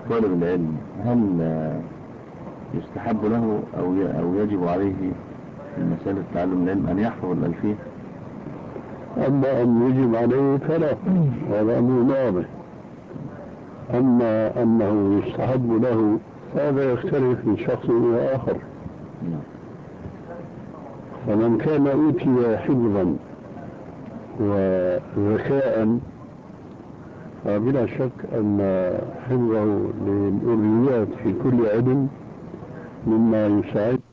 طالب العلم، هل يستحب له أو يجب عليه في مسألة تعلم العلم أن يحفظ الألفية؟ أما أن يجب عليه فلا، هذا أمر واضح. أما أنه يستحب له هذا يختلف من شخص إلى آخر. فمن كان أوتي حفظا وذكاء فبلا شك أن حفظه للأولويات في كل علم مما يساعد